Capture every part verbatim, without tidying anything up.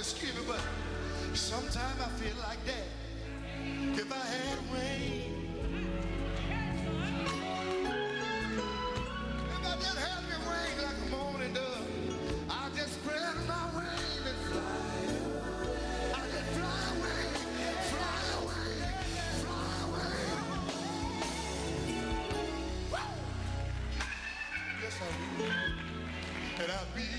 excuse me, but sometimes I feel like that. If I had rain, if I just had me rain like a morning dove, I'll just spread my wings and fly away. I just fly away, fly away, fly away. Woo! Yes, I will. And I'll be.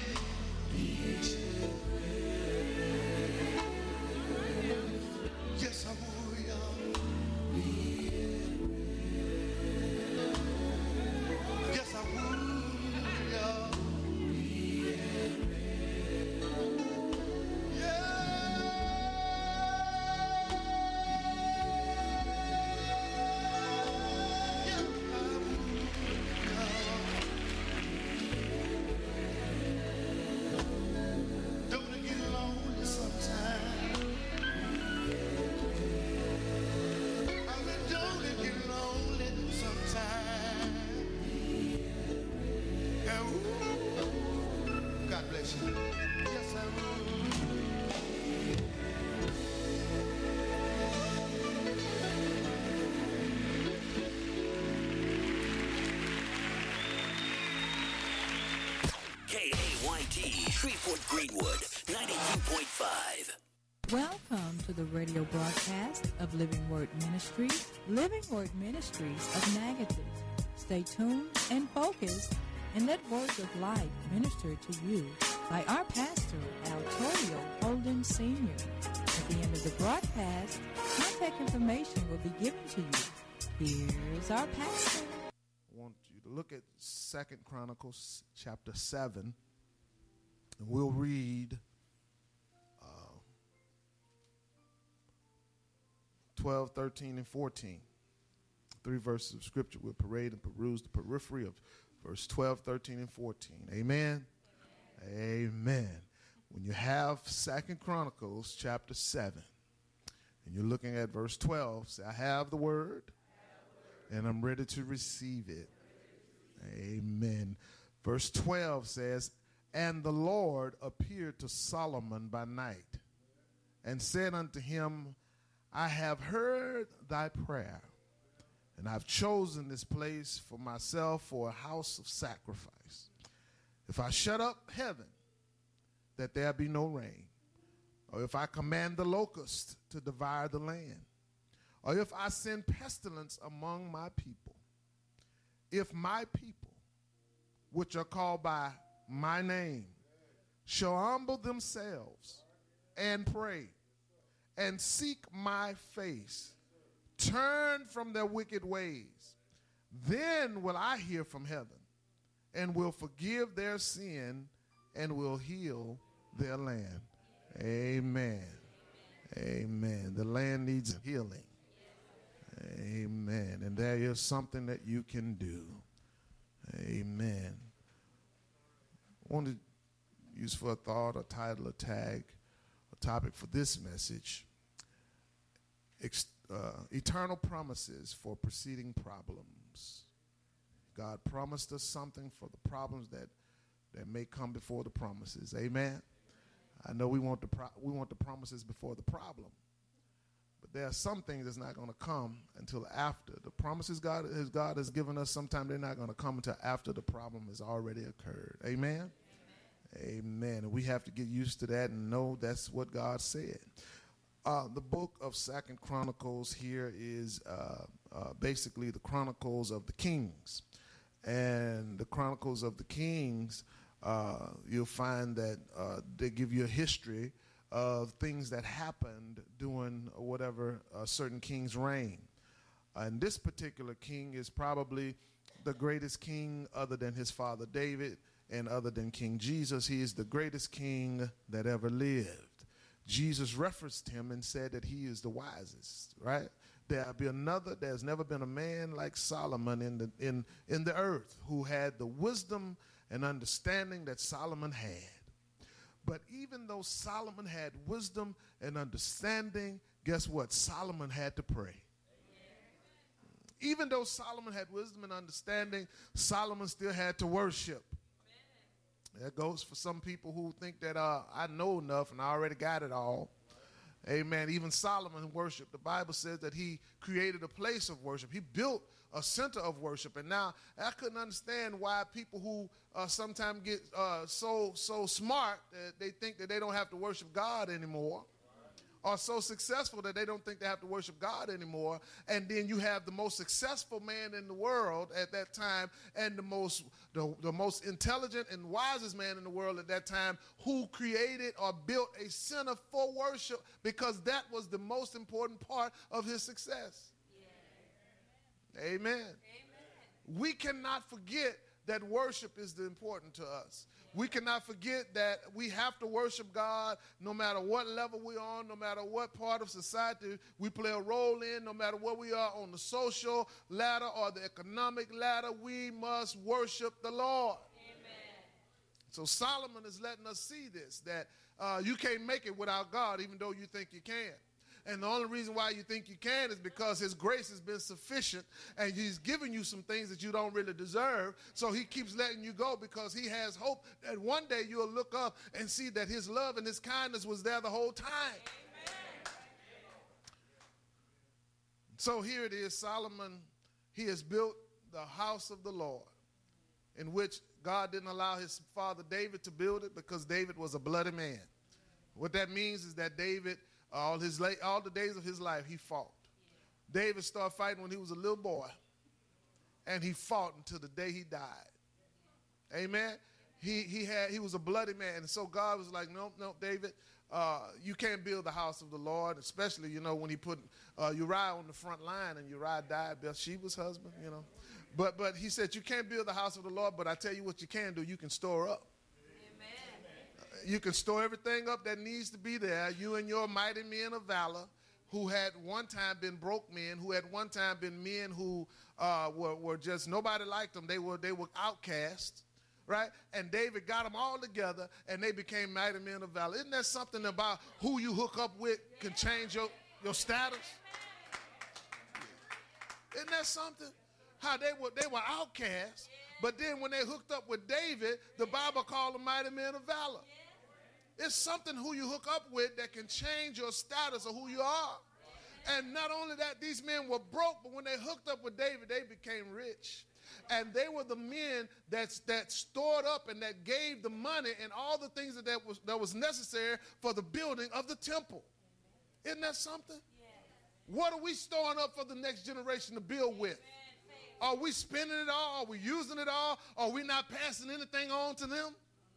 Yes, I will, y'all. Yes, I will, y'all. God bless you. Yes, I will. K A Y T, Shreveport Greenwood, ninety-two point five. Welcome to the radio broadcast of Living Word Ministries, Living Word Ministries of Natchitoches. Stay tuned and focused, and let words of life minister to you by our pastor, Altorio Holden Senior At the end of the broadcast, contact information will be given to you. Here's our pastor. I want you to look at Second Chronicles chapter seven, and we'll read uh, twelve, thirteen, and fourteen. Three verses of scripture. We'll parade and peruse the periphery of verse twelve, thirteen, and fourteen. Amen? Amen. Amen. When you have Second Chronicles chapter seven, and you're looking at verse twelve, say, I have the word, and I'm ready to receive it. Amen. Verse twelve says, and the Lord appeared to Solomon by night, and said unto him, I have heard thy prayer, and I've chosen this place for myself for a house of sacrifice. If I shut up heaven, that there be no rain, or if I command the locust to devour the land, or if I send pestilence among my people, if my people, which are called by my name, shall humble themselves and pray and seek my face, turn from their wicked ways, then will I hear from heaven and will forgive their sin and will heal their land. Amen. Amen. The land needs healing. Amen. And there is something that you can do. Amen. I want to use for a thought, a title, a tag, a topic for this message. Ex- uh, eternal promises for preceding problems. God promised us something for the problems that, that may come before the promises. Amen. I know we want the pro- we want the promises before the problem, but there are some things that's not going to come until after. The promises God has God has given us, sometimes they're not going to come until after the problem has already occurred. Amen? Amen. Amen. And we have to get used to that and know that's what God said. Uh, the book of Second Chronicles here is uh, uh, basically the Chronicles of the Kings. And the Chronicles of the Kings, uh, you'll find that uh, they give you a history of things that happened during whatever a certain king's reign. And this particular king is probably the greatest king other than his father David and other than King Jesus. He is the greatest king that ever lived. Jesus referenced him and said that he is the wisest, right? There'll be another, there's never been a man like Solomon in the in, in the earth who had the wisdom and understanding that Solomon had. But even though Solomon had wisdom and understanding, guess what? Solomon had to pray. Even though Solomon had wisdom and understanding, Solomon still had to worship. That goes for some people who think that uh, I know enough and I already got it all. Amen. Even Solomon worshiped. The Bible says that he created a place of worship. He built a center of worship. And now I couldn't understand why people who uh, sometimes get uh, so so smart that they think that they don't have to worship God anymore, are so successful that they don't think they have to worship God anymore. And then you have the most successful man in the world at that time and the most the, the most intelligent and wisest man in the world at that time who created or built a center for worship because that was the most important part of his success. Yeah. Amen. Amen. We cannot forget that worship is the important to us. We cannot forget that we have to worship God no matter what level we're on, no matter what part of society we play a role in, no matter where we are on the social ladder or the economic ladder, we must worship the Lord. Amen. So Solomon is letting us see this, that uh, you can't make it without God even though you think you can. And the only reason why you think you can is because his grace has been sufficient and he's given you some things that you don't really deserve. So he keeps letting you go because he has hope that one day you'll look up and see that his love and his kindness was there the whole time. Amen. So here it is, Solomon, he has built the house of the Lord, in which God didn't allow his father David to build it because David was a bloody man. What that means is that David All his late, all the days of his life, he fought. Yeah. David started fighting when he was a little boy, and he fought until the day he died. Amen. He he had he was a bloody man, and so God was like, no, no, David, uh, you can't build the house of the Lord, especially you know when he put uh, Uriah on the front line, and Uriah died, Bathsheba's husband, you know. But but he said you can't build the house of the Lord, but I tell you what you can do, you can store up. You can store everything up that needs to be there. You and your mighty men of valor who had one time been broke men, who had one time been men who uh, were, were just, nobody liked them. They were, they were outcasts, right? And David got them all together and they became mighty men of valor. Isn't that something about who you hook up with can change your, your status? Isn't that something? How they were, they were outcasts, but then when they hooked up with David, the Bible called them mighty men of valor. It's something who you hook up with that can change your status of who you are. And not only that, these men were broke, but when they hooked up with David, they became rich. And they were the men that, that stored up and that gave the money and all the things that, that, was, that was necessary for the building of the temple. Isn't that something? What are we storing up for the next generation to build with? Are we spending it all? Are we using it all? Are we not passing anything on to them?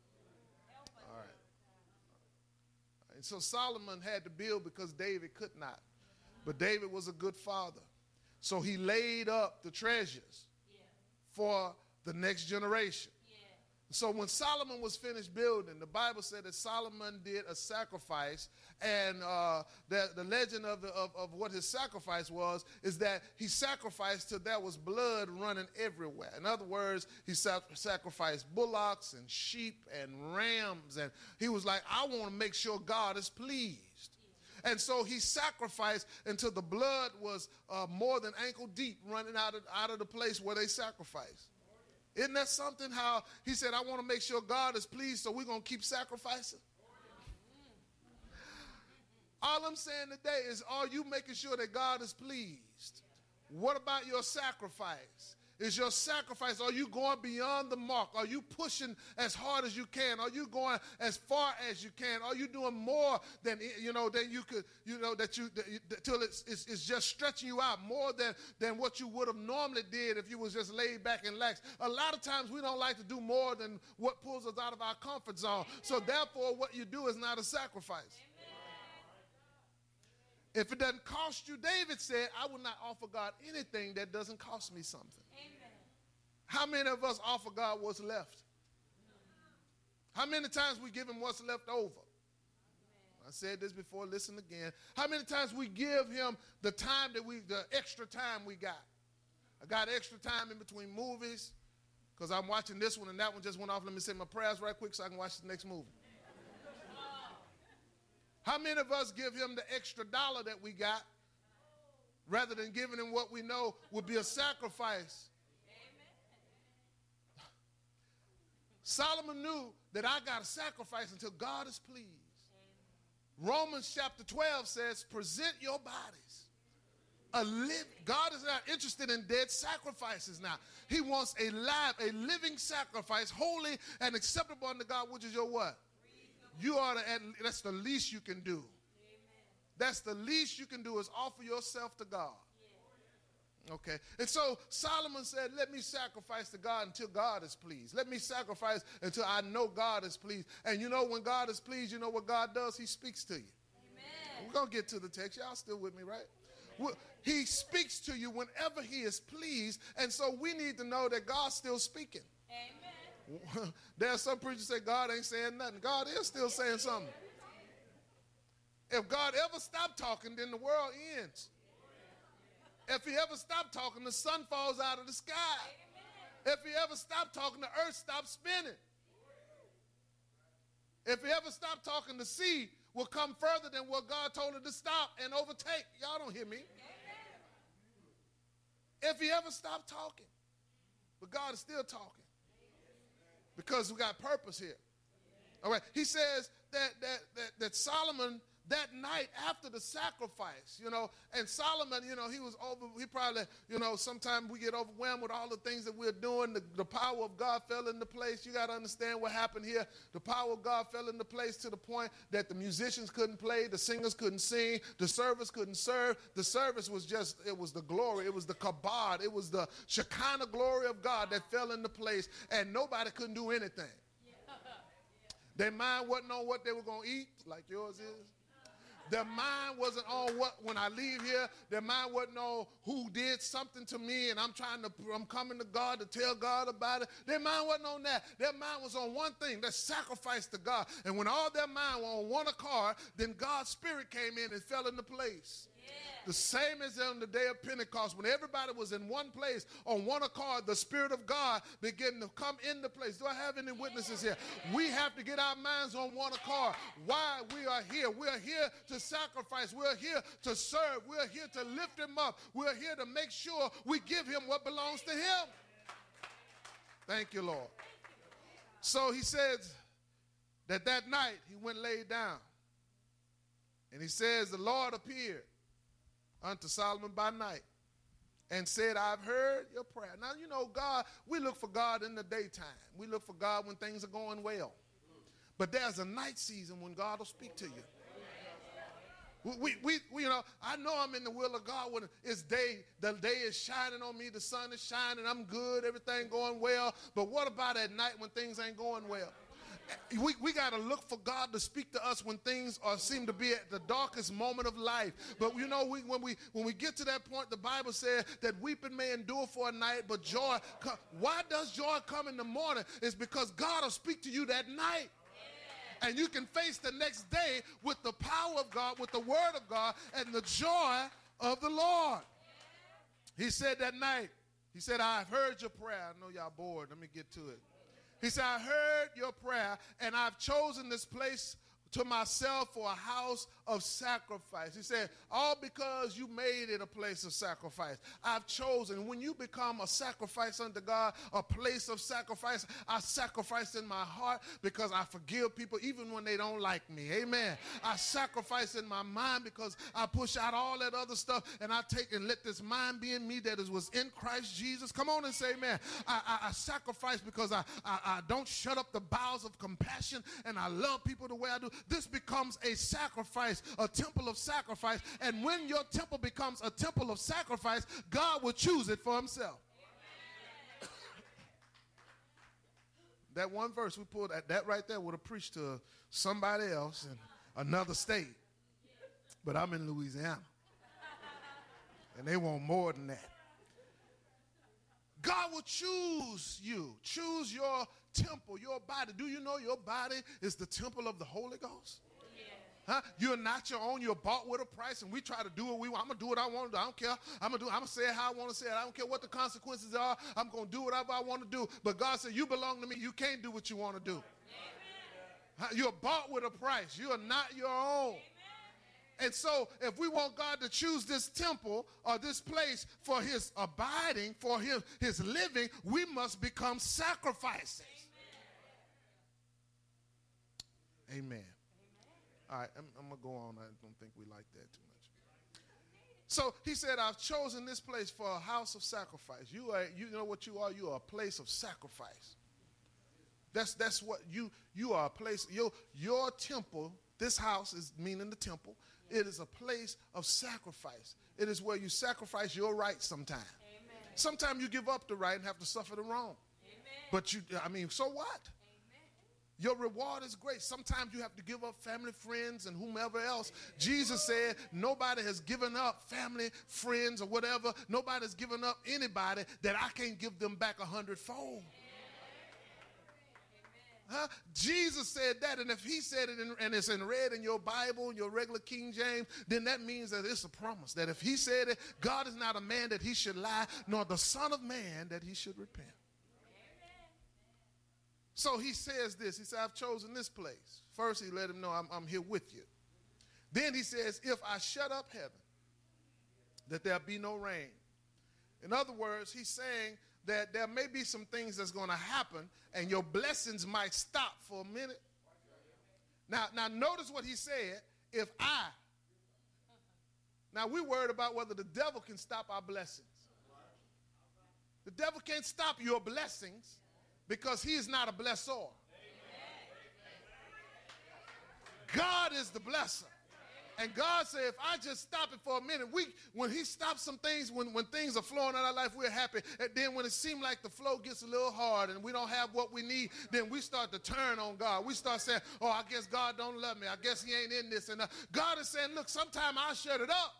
And so Solomon had to build because David could not. But David was a good father. So he laid up the treasures yeah. for the next generation. Yeah. So when Solomon was finished building, the Bible said that Solomon did a sacrifice. And uh, the, the legend of, the, of, of what his sacrifice was is that he sacrificed till there was blood running everywhere. In other words, he sac- sacrificed bullocks and sheep and rams. And he was like, I want to make sure God is pleased. And so he sacrificed until the blood was uh, more than ankle deep running out of, out of the place where they sacrificed. Isn't that something how he said, I want to make sure God is pleased, so we're going to keep sacrificing? All I'm saying today is, are you making sure that God is pleased? What about your sacrifice? Is your sacrifice, are you going beyond the mark? Are you pushing as hard as you can? Are you going as far as you can? Are you doing more than, you know, than you could, you know, that you, that, till it's, it's, it's just stretching you out more than, than what you would have normally did if you was just laid back and lax? A lot of times we don't like to do more than what pulls us out of our comfort zone. So therefore what you do is not a sacrifice. If it doesn't cost you, David said, I will not offer God anything that doesn't cost me something. Amen. How many of us offer God what's left? How many times we give him what's left over? Amen. I said this before, listen again. How many times we give him the time that we, the extra time we got? I got extra time in between movies because I'm watching this one and that one just went off. Let me say my prayers right quick so I can watch the next movie. How many of us give him the extra dollar that we got rather than giving him what we know would be a sacrifice? Amen. Solomon knew that I got to sacrifice until God is pleased. Romans chapter twelve says, present your bodies. A live, God is not interested in dead sacrifices now. He wants a live, a living sacrifice, holy and acceptable unto God, which is your what? You are the, that's the least you can do. That's the least you can do is offer yourself to God. Okay, and so Solomon said, let me sacrifice to God until God is pleased. Let me sacrifice until I know God is pleased. And you know when God is pleased, you know what God does? He speaks to you. Amen. We're going to get to the text. Y'all still with me, right? Well, he speaks to you whenever he is pleased. And so we need to know that God's still speaking. Amen. There are some preachers say God ain't saying nothing. God is still saying something. If God ever stopped talking, then the world ends. If he ever stopped talking, the sun falls out of the sky. Amen. If he ever stopped talking, the earth stops spinning. If he ever stopped talking, the sea will come further than what God told it to stop and overtake. Y'all don't hear me. Amen. If he ever stopped talking, but God is still talking because we got purpose here. All right. He says that that that, that Solomon, that night after the sacrifice, you know, and Solomon, you know, he was over, he probably, you know, sometimes we get overwhelmed with all the things that we're doing. The, the power of God fell into place. You got to understand what happened here. The power of God fell into place to the point that the musicians couldn't play, the singers couldn't sing, the service couldn't serve. The service was just, it was the glory. It was the kabod. It was the Shekinah glory of God that fell into place, and nobody couldn't do anything. Their mind wasn't on what they were going to eat, like yours is. Their mind wasn't on what, when I leave here, their mind wasn't on who did something to me and I'm trying to, I'm coming to God to tell God about it. Their mind wasn't on that. Their mind was on one thing, that sacrifice to God. And when all their mind were on one accord, then God's spirit came in and fell into place. The same as on the day of Pentecost, when everybody was in one place, on one accord, the Spirit of God began to come into place. Do I have any witnesses here? We have to get our minds on one accord. Why we are here. We are here to sacrifice. We are here to serve. We are here to lift him up. We are here to make sure we give him what belongs to him. Thank you, Lord. So he says that that night he went and laid down. And he says the Lord appeared unto Solomon by night and said, I've heard your prayer. Now, you know, God, we look for God in the daytime. We look for God when things are going well. But there's a night season when God will speak to you. We, we, we, you know, I know I'm in the will of God when it's day, the day is shining on me, the sun is shining, I'm good, everything going well. But what about at night when things ain't going well? We, we got to look for God to speak to us when things are seem to be at the darkest moment of life. But you know, we, when we when we get to that point, the Bible says that weeping may endure for a night, but joy. Come. Why does joy come in the morning? It's because God will speak to you that night. And you can face the next day with the power of God, with the word of God, and the joy of the Lord. He said that night, he said, I've heard your prayer. I know y'all bored. Let me get to it. He said, I heard your prayer, and I've chosen this place to myself for a house of sacrifice. He said, all because you made it a place of sacrifice. I've chosen. When you become a sacrifice unto God, a place of sacrifice, I sacrifice in my heart because I forgive people even when they don't like me. Amen. I sacrifice in my mind because I push out all that other stuff and I take and let this mind be in me that is was in Christ Jesus. Come on and say amen. I, I, I sacrifice because I, I, I don't shut up the bowels of compassion and I love people the way I do. This becomes a sacrifice, a temple of sacrifice. And when your temple becomes a temple of sacrifice, God will choose it for himself. That one verse we pulled, that, that right there would have preached to somebody else in another state. But I'm in Louisiana. And they want more than that. God will choose you, choose your temple, your body. Do you know your body is the temple of the Holy Ghost? Huh? You're not your own. You're bought with a price, and we try to do what we want. I'm gonna do what I want to do. I don't care. I'm gonna do. I'm gonna say it how I want to say it. I don't care what the consequences are. I'm gonna do whatever I want to do. But God said, "You belong to me. You can't do what you want to do." Huh? You're bought with a price. You are not your own. Amen. And so, if we want God to choose this temple or this place for His abiding, for His His living, we must become sacrifices. Amen. All right, I'm, I'm going to go on. I don't think we like that too much. So he said, I've chosen this place for a house of sacrifice. You are, you know what you are? You are a place of sacrifice. That's that's what you you are a place. Your your temple, this house is meaning the temple. It is a place of sacrifice. It is where you sacrifice your right sometime. Sometimes you give up the right and have to suffer the wrong. Amen. But you, I mean, so what? Amen. Your reward is great. Sometimes you have to give up family, friends, and whomever else. Jesus said nobody has given up family, friends, or whatever. Nobody has given up anybody that I can't give them back a hundredfold. Huh? Jesus said that, and if he said it in, and it's in red in your Bible, your regular King James, then that means that it's a promise. That if he said it, God is not a man that he should lie, nor the son of man that he should repent. Amen. So he says this. He said, I've chosen this place. First, he let him know I'm, I'm here with you. Then he says, if I shut up heaven, that there be no rain. In other words, he's saying that there may be some things that's going to happen and your blessings might stop for a minute. Now, now notice what he said, if I. Now, we're worried about whether the devil can stop our blessings. The devil can't stop your blessings because he is not a blessor. God is the blesser. And God said, if I just stop it for a minute, we, when he stops some things, when, when things are flowing out of our life, we're happy. And then when it seems like the flow gets a little hard and we don't have what we need, then we start to turn on God. We start saying, oh, I guess God don't love me. I guess he ain't in this. And uh, God is saying, look, sometime I'll shut it up.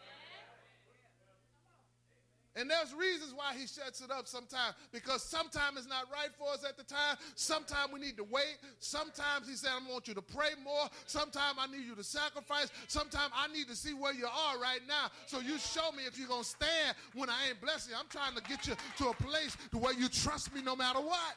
And there's reasons why he shuts it up sometimes, because sometimes it's not right for us at the time. Sometimes we need to wait. Sometimes he said, I want you to pray more. Sometimes I need you to sacrifice. Sometimes I need to see where you are right now. So you show me if you're going to stand when I ain't blessing you. I'm trying to get you to a place to where you trust me no matter what.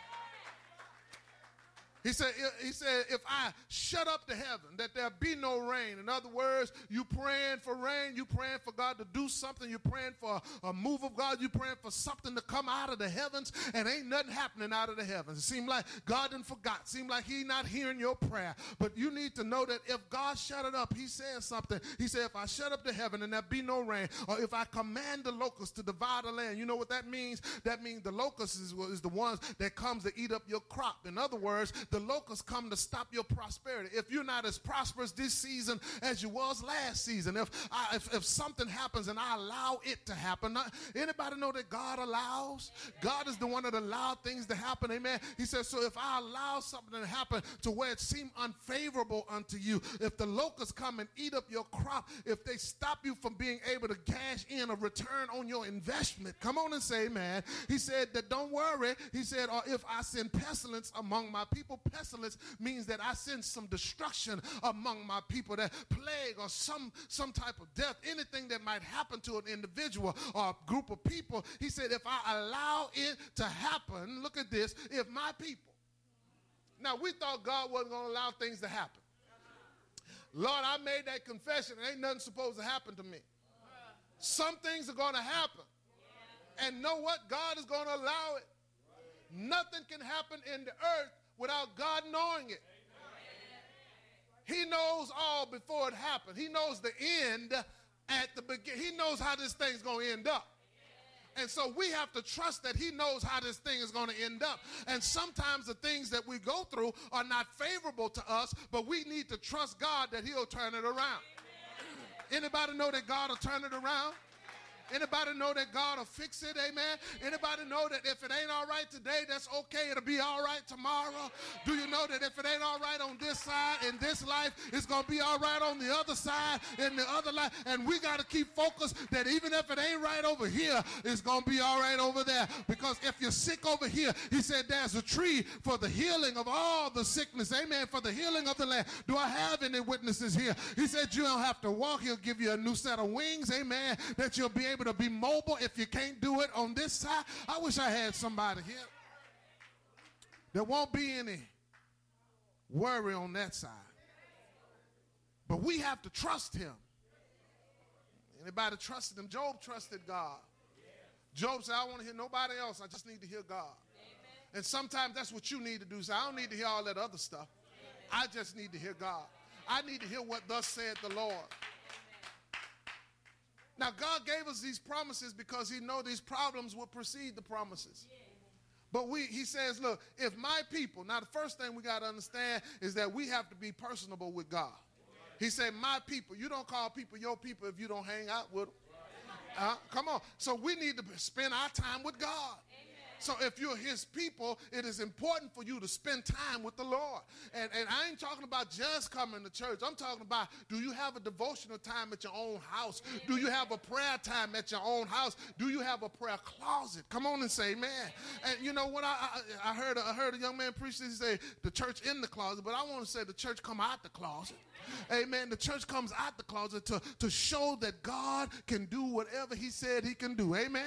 He said, he said, if I shut up the heaven, that there be no rain. In other words, you praying for rain, you praying for God to do something, you praying for a move of God, you praying for something to come out of the heavens, and ain't nothing happening out of the heavens. It seemed like God done forgot. It seemed like he not hearing your prayer. But you need to know that if God shut it up, he said something. He said, if I shut up the heaven and there be no rain, or if I command the locusts to devour the land, you know what that means? That means the locusts is, is the ones that comes to eat up your crop. In other words, the locusts come to stop your prosperity. If you're not as prosperous this season as you was last season, if I, if, if something happens and I allow it to happen, not, anybody know that God allows? God is the one that allowed things to happen, amen? He says, so if I allow something to happen to where it seemed unfavorable unto you, if the locusts come and eat up your crop, if they stop you from being able to cash in a return on your investment, come on and say amen. He said that don't worry. He said, or if I send pestilence among my people, pestilence means that I send some destruction among my people, that plague or some some type of death, anything that might happen to an individual or a group of people. He said, if I allow it to happen, look at this, if my people. Now, we thought God wasn't going to allow things to happen. Lord, I made that confession. Ain't nothing supposed to happen to me. Some things are going to happen. And know what? God is going to allow it. Nothing can happen in the earth without God knowing it. He knows all before it happened. He knows the end at the beginning. He knows how this thing's going to end up. And so we have to trust that he knows how this thing is going to end up. And sometimes the things that we go through are not favorable to us, but we need to trust God that he'll turn it around. Anybody know that God will turn it around? Anybody know that God will fix it, amen? Anybody know that if it ain't all right today, that's okay, it'll be all right tomorrow? Do you know that if it ain't all right on this side in this life, it's going to be all right on the other side in the other life? And we got to keep focused that even if it ain't right over here, it's going to be all right over there. Because if you're sick over here, he said there's a tree for the healing of all the sickness, amen, for the healing of the land. Do I have any witnesses here? He said you don't have to walk. He'll give you a new set of wings, amen, that you'll be able to be mobile if you can't do it on this side. I wish I had somebody here. There won't be any worry on that side. But we have to trust him. Anybody trusted him? Job trusted God. Job said, I don't want to hear nobody else. I just need to hear God. And sometimes that's what you need to do. So I don't need to hear all that other stuff. I just need to hear God. I need to hear what thus saith the Lord. Now, God gave us these promises because he know these problems will precede the promises. But we, he says, look, if my people, now the first thing we got to understand is that we have to be personable with God. He said, my people. You don't call people your people if you don't hang out with them. Uh, come on. So we need to spend our time with God. So if you're his people, it is important for you to spend time with the Lord. And, and I ain't talking about just coming to church. I'm talking about, do you have a devotional time at your own house? Do you have a prayer time at your own house? Do you have a prayer closet? Come on and say, man. And you know what? I, I, I, heard, a, I heard a young man preach this. He said, the church in the closet. But I want to say the church come out the closet. Amen. The church comes out the closet to, to show that God can do whatever he said he can do. Amen.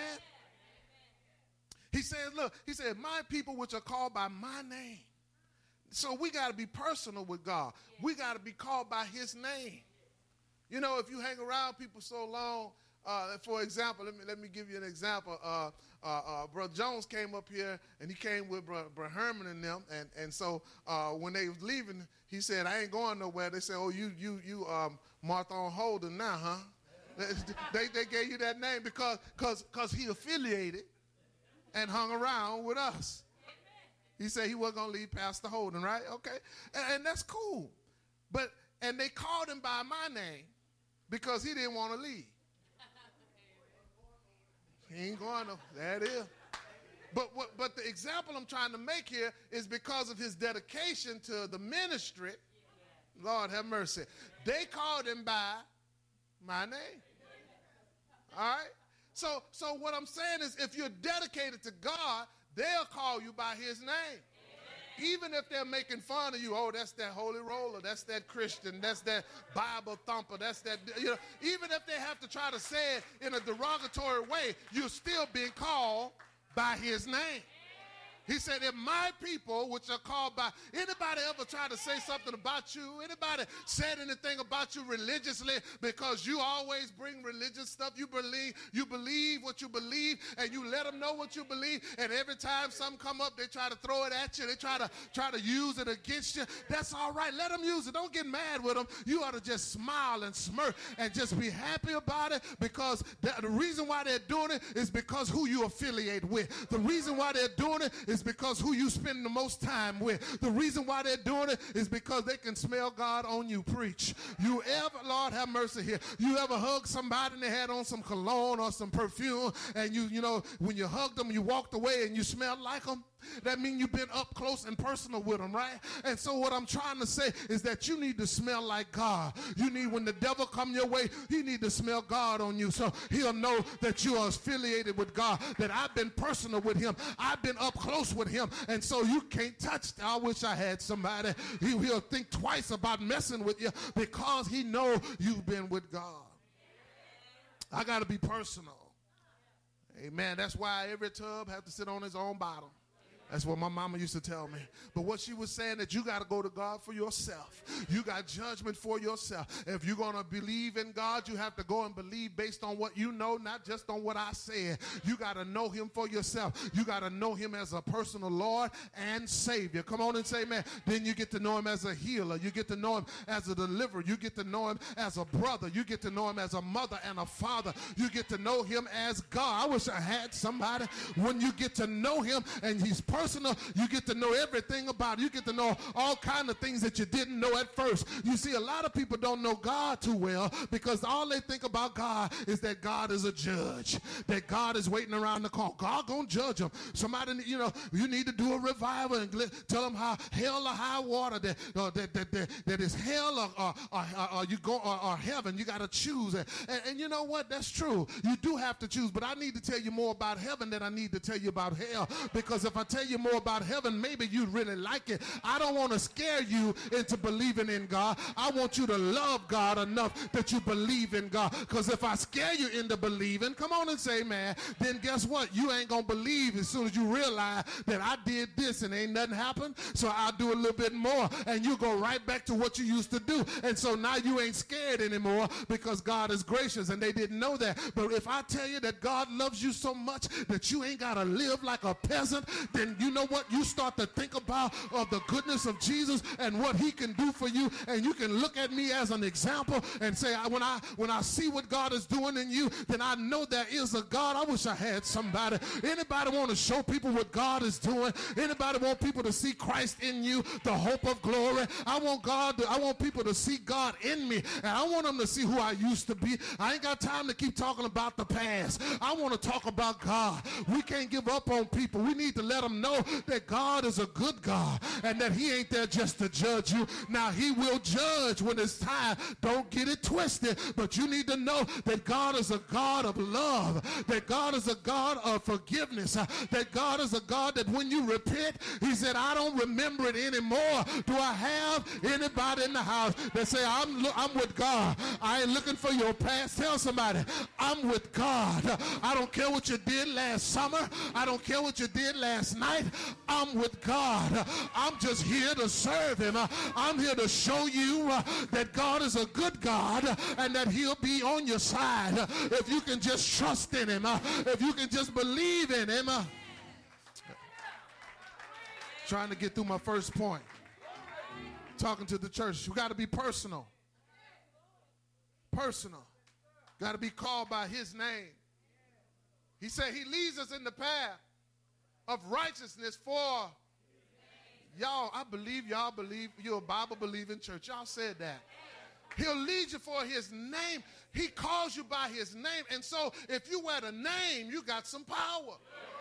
He said, look, he said, my people which are called by my name. So we got to be personal with God. We got to be called by his name. You know, if you hang around people so long, uh, for example, let me let me give you an example. Uh, uh, uh, Brother Jones came up here, and he came with Brother, Brother Herman and them. And, and so uh, when they was leaving, he said, I ain't going nowhere. They said, oh, you, you, you um, Martha on Holden now, huh? they, they gave you that name because cause, cause he affiliated and hung around with us. He said he wasn't going to leave Pastor Holden, right? Okay. And, and that's cool. But, and they called him by my name because he didn't want to leave. He ain't going to, there it is. But, what, but the example I'm trying to make here is because of his dedication to the ministry. Lord have mercy. They called him by my name. All right? So, so what I'm saying is if you're dedicated to God, they'll call you by his name. Amen. Even if they're making fun of you, oh, that's that holy roller, that's that Christian, that's that Bible thumper, that's that, you know, even if they have to try to say it in a derogatory way, you're still being called by his name. He said, if my people, which are called by, anybody ever try to say something about you? Anybody said anything about you religiously because you always bring religious stuff? You believe, you believe what you believe, and you let them know what you believe, and every time something come up, they try to throw it at you. They try to try to use it against you. That's all right. Let them use it. Don't get mad with them. You ought to just smile and smirk and just be happy about it because the, the reason why they're doing it is because who you affiliate with. The reason why they're doing it is because who you spend the most time with. The reason why they're doing it is because they can smell God on you. Preach. You ever, Lord have mercy here, you ever hug somebody and they had on some cologne or some perfume, and you, you know, when you hugged them, you walked away and you smelled like them? That means you've been up close and personal with them, right? And so what I'm trying to say is that you need to smell like God. You need, when the devil come your way, you need to smell God on you so he'll know that you are affiliated with God, that I've been personal with him. I've been up close with him. And so you can't touch. I wish I had somebody. He, he'll think twice about messing with you because he know you've been with God. I got to be personal. Amen. That's why every tub has to sit on its own bottom. That's what my mama used to tell me. But what she was saying that you got to go to God for yourself. You got judgment for yourself. If you're going to believe in God, you have to go and believe based on what you know, not just on what I said. You got to know him for yourself. You got to know him as a personal Lord and Savior. Come on and say, man. Then you get to know him as a healer. You get to know him as a deliverer. You get to know him as a brother. You get to know him as a mother and a father. You get to know him as God. I wish I had somebody. When you get to know him and he's personal, Personal, you get to know everything about it. You get to know all kinds of things that you didn't know at first. You see, a lot of people don't know God too well because all they think about God is that God is a judge, that God is waiting around the corner. God gonna judge them. Somebody, you know, you need to do a revival and tell them how hell or high water that uh, that, that, that that is hell or, or, or, or you go or, or heaven. You got to choose. And, and you know what? That's true. You do have to choose. But I need to tell you more about heaven than I need to tell you about hell, because if I tell you more about heaven, maybe you'd really like it. I don't want to scare you into believing in God. I want you to love God enough that you believe in God, because if I scare you into believing, come on and say, man, then guess what? You ain't gonna believe as soon as you realize that I did this and ain't nothing happened, so I'll do a little bit more, and you go right back to what you used to do. And so now you ain't scared anymore because God is gracious, and they didn't know that. But if I tell you that God loves you so much that you ain't gotta live like a peasant, then and you know what? You start to think about of the goodness of Jesus and what he can do for you, and you can look at me as an example and say, I, when I when I see what God is doing in you, then I know there is a God. I wish I had somebody. Anybody want to show people what God is doing? Anybody want people to see Christ in you, the hope of glory? I want God to, I want people to see God in me, and I want them to see who I used to be. I ain't got time to keep talking about the past. I want to talk about God. We can't give up on people. We need to let them know that God is a good God and that he ain't there just to judge you. Now, he will judge when it's time. Don't get it twisted, but you need to know that God is a God of love, that God is a God of forgiveness, uh, that God is a God that when you repent, he said, I don't remember it anymore. Do I have anybody in the house that say, I'm, I'm with God? I ain't looking for your past. Tell somebody, I'm with God. I don't care what you did last summer. I don't care what you did last night. I'm with God. I'm just here to serve him. I'm here to show you uh, that God is a good God uh, and that he'll be on your side uh, if you can just trust in him, uh, if you can just believe in him. Uh. Trying to get through my first point. Talking to the church. You got to be personal. Personal. Got to be called by his name. He said he leads us in the path of righteousness for y'all. I believe y'all believe you're a Bible believing church. Y'all said that. He'll lead you for his name. He calls you by his name. And so if you wear the name, you got some power.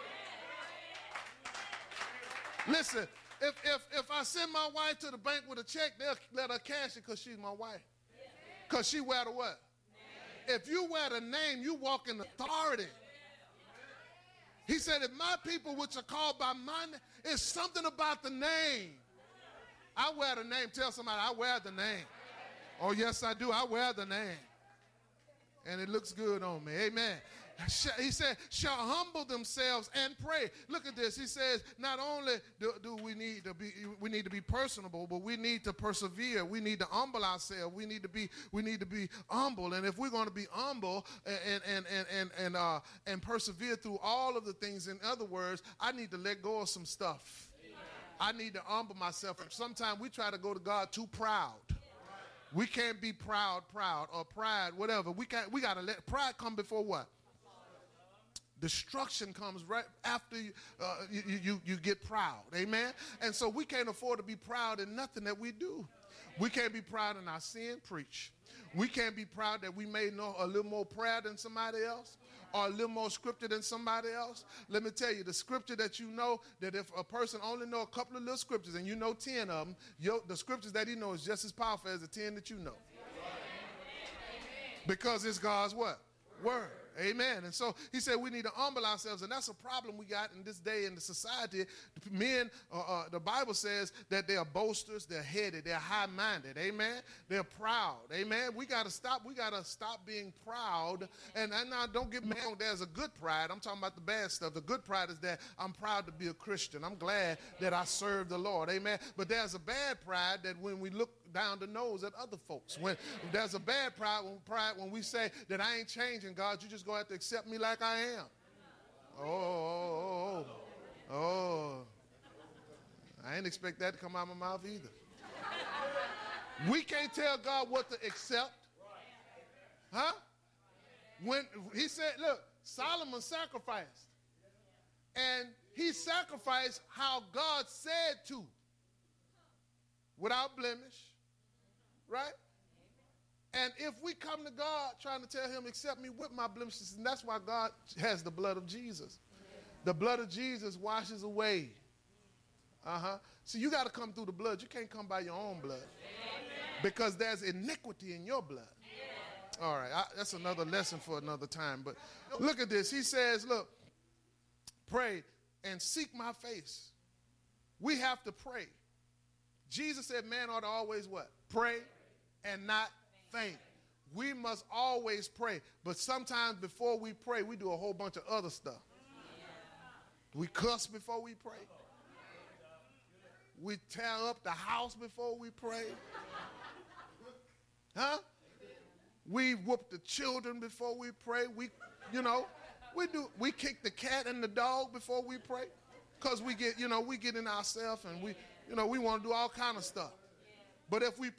Listen, if, if, if I send my wife to the bank with a check, they'll let her cash it because she's my wife. Because she wear the what? If you wear the name, you walk in authority. He said, if my people which are called by my name, it's something about the name. I wear the name. Tell somebody, I wear the name. Oh, yes, I do. I wear the name. And it looks good on me. Amen. He said, shall humble themselves and pray. Look at this. He says, not only do, do we need to be, we need to be personable, but we need to persevere. We need to humble ourselves. We need to be, we need to be humble. And if we're going to be humble and and and and and uh and persevere through all of the things, in other words, I need to let go of some stuff. I need to humble myself. Sometimes we try to go to God too proud. We can't be proud, proud, or pride, whatever. We can't. We got to let pride come before what? Destruction comes right after you, uh, you, you, you get proud. Amen? And so we can't afford to be proud in nothing that we do. We can't be proud in our sin, preach. We can't be proud that we may know a little more prayer than somebody else or a little more scripture than somebody else. Let me tell you, the scripture that you know, that if a person only know a couple of little scriptures and you know ten of them, your, the scriptures that he knows is just as powerful as the ten that you know. Because it's God's what? Word. Amen. And so he said we need to humble ourselves, and that's a problem we got in this day in the society. Men, uh, uh, the Bible says that they are boasters, they're headed, they're high-minded. Amen. They're proud. Amen. We got to stop. We got to stop being proud. And, and now, don't get me wrong. There's a good pride. I'm talking about the bad stuff. The good pride is that I'm proud to be a Christian. I'm glad that I serve the Lord. Amen. But there's a bad pride that when we look down the nose at other folks. When there's a bad pride when, pride when we say that I ain't changing, God, you just going to have to accept me like I am. Oh, oh, oh, oh. I ain't expect that to come out of my mouth either. We can't tell God what to accept. Huh? When he said, look, Solomon sacrificed. And he sacrificed how God said to. Without blemish. Right? And if we come to God trying to tell him, accept me with my blemishes, and that's why God has the blood of Jesus. The blood of Jesus washes away. Uh-huh. So you got to come through the blood. You can't come by your own blood. Because there's iniquity in your blood. All right. I, that's another lesson for another time. But look at this. He says, look, pray and seek my face. We have to pray. Jesus said man ought to always what? Pray and not faint. We must always pray. But sometimes before we pray, we do a whole bunch of other stuff. We cuss before we pray. We tear up the house before we pray. Huh? We whoop the children before we pray. We, you know, we do. We kick the cat and the dog before we pray. Because we get, you know, we get in ourselves and we, you know, we want to do all kind of stuff. But if we